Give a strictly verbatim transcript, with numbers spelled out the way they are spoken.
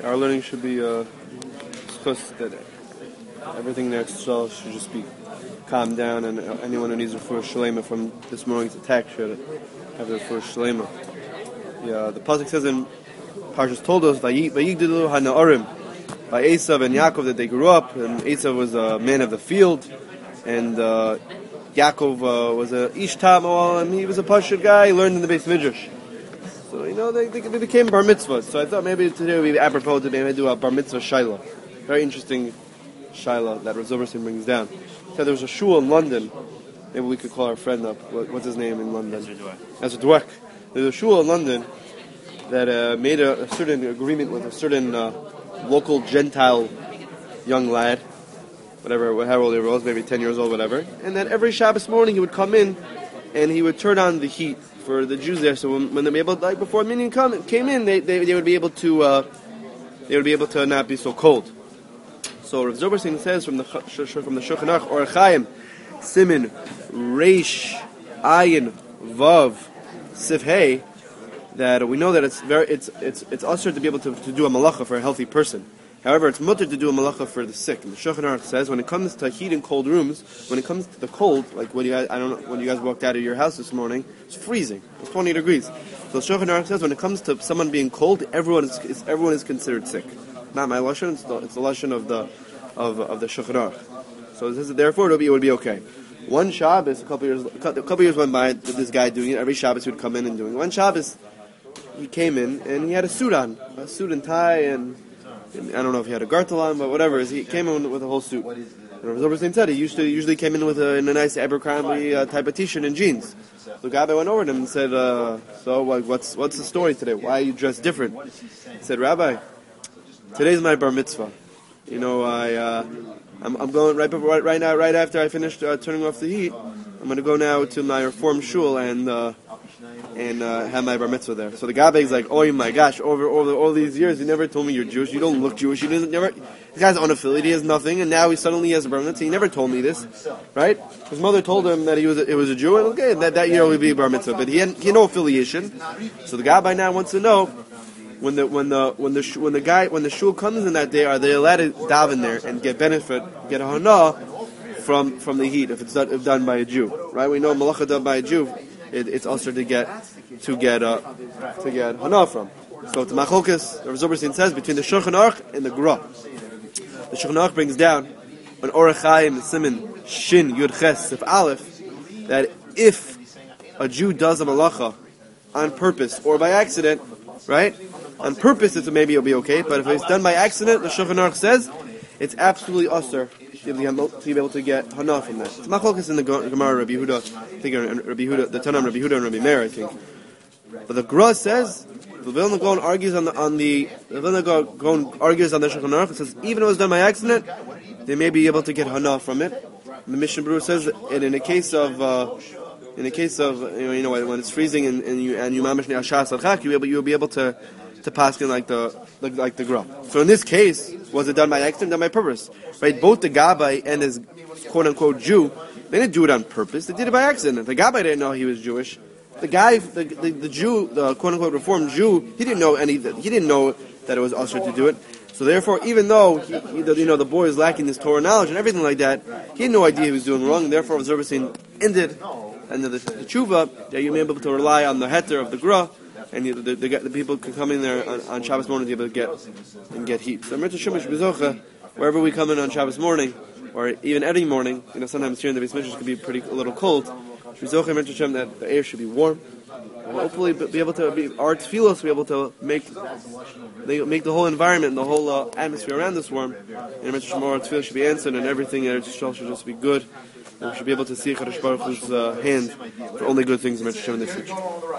Our learning should be uh, that everything next should just be calmed down, and anyone who needs a refuah shalema from this morning's attack should have a refuah shalema. Yeah, the pasuk says in Parshas Toldos, "Vayigdalu hana'arim," by Esav and Yaakov, that they grew up, and Esav was a man of the field, and uh, Yaakov uh, was a ish tamal, and he was a pashut guy. He learned in the Beis Midrash. So, you know, they, they, they became bar mitzvah. So I thought maybe today would be apropos to maybe do a bar mitzvah shaila. Very interesting shaila that Rav Zilberstein brings down. He said there was a shul in London. Maybe we could call our friend up. What, what's his name in London? Ezra Dweck. There's a shul in London that uh, made a, a certain agreement with a certain uh, local Gentile young lad, whatever, how old he was, maybe ten years old, whatever. And that every Shabbos morning he would come in and he would turn on the heat for the Jews there, so when, when they were able, like before Minyan come, came in, they, they they would be able to uh, they would be able to not be so cold. So Rav Zilberstein says from the from the Shulchan Aruch Orach Chaim, Simin Reish Ayin Vav Sif Hey, that we know that it's very it's it's it's usher to be able to, to do a malacha for a healthy person. However, it's mutter to do a malacha for the sick. And the Shulchan Aruch says when it comes to heat in cold rooms, when it comes to the cold, like when you guys, I don't know, when you guys walked out of your house this morning, it's freezing. It's twenty degrees. So the Shulchan Aruch says when it comes to someone being cold, everyone is, is everyone is considered sick. Not my lashon; it's the, it's the lashon of the of of the Shulchan Aruch. So this is, therefore it would be it would be okay. One Shabbos, a couple years a couple years went by with this guy doing it. Every Shabbos he would come in and doing it. One Shabbos he came in and he had a suit on, a suit and tie, and I don't know if he had a gartel on, but whatever. He came in with a whole suit. And Rav Zilberstein said he used to usually came in with a, in a nice Abercrombie uh, type of t-shirt and jeans. So Gabbai went over to him and said, uh, "So like, what's what's the story today? Why are you dressed different?" He said, "Rabbi, today's my bar mitzvah. You know, I uh, I'm, I'm going right before, right, right now, right after I finished uh, turning off the heat. I'm going to go now to my Reform shul and." Uh, and uh, have my bar mitzvah there. So the Gabbai is like, "Oh my gosh, over, over all these years, you never told me you're Jewish. You don't look Jewish. You didn't never. This guy's unaffiliated. He has nothing, and now he suddenly has a bar mitzvah. He never told me this, right? His mother told him that he was a, it was a Jew, and okay, that, that year would be a bar mitzvah, but he had, he had no affiliation. So the Gabbai now wants to know when the when the when the when the guy when the shul comes in that day, are they allowed to daven there and get benefit, get a hana from from the heat if it's done, if done by a Jew, right? We know malacha done by a Jew. It, it's also to get to get uh, to get hana from. So it's machlokas. Rav Zilberstein says between the Shulchan Aruch and the Gra. The Shulchan Aruch brings down an Orach Chaim Simin Shin Yud Ches Sif Aleph that if a Jew does a malacha on purpose or by accident, right? On purpose, it's maybe it'll be okay, but if it's done by accident, the Shulchan Aruch says it's absolutely usher to be able to get hana from that. It's machlokas in the Gemara, Rabbi Yehuda, I think Rabbi Yehuda, the Tanam, Rabbi Yehuda and Rabbi Meir, I think. But the Gra says the Vilna Gaon argues on the on the the Vilna Gaon argues on the Shulchan Aruch. It says even if it was done by accident, they may be able to get hana from it. And the Mishnah Berurah says that in a case of uh, in a case of you know, you know when it's freezing and, and you and you mamish ne'ashas alchak, you will you will be able to to pass in like the like, like the Gra. So in this case, was it done by accident, done by purpose? Right? Both the Gabbai and his quote unquote Jew, they didn't do it on purpose. They did it by accident. The Gabbai didn't know he was Jewish. The guy, the, the, the Jew, the quote unquote Reformed Jew, he didn't know any. He didn't know that it was usher to do it. So therefore, even though he, he, you know the boy is lacking this Torah knowledge and everything like that, he had no idea he was doing wrong. And therefore, Rav Zilberstein ended and the, the, the tshuva that you may be able to rely on the heter of the Gra. And the, the, the, the people can come in there on, on Shabbos morning to be able to get and get heat. So wherever we come in on Shabbos morning, or even any morning, you know, sometimes here in the Beis Midrash could be pretty a little cold. That the air should be warm, and hopefully be able to be our tefillos be able to make make the whole environment, the whole uh, atmosphere around us warm. And our tefillah should be answered, and everything in Eretz should just be good. And we should be able to see Kadosh Baruch Hu's uh, hand for only good things in the future.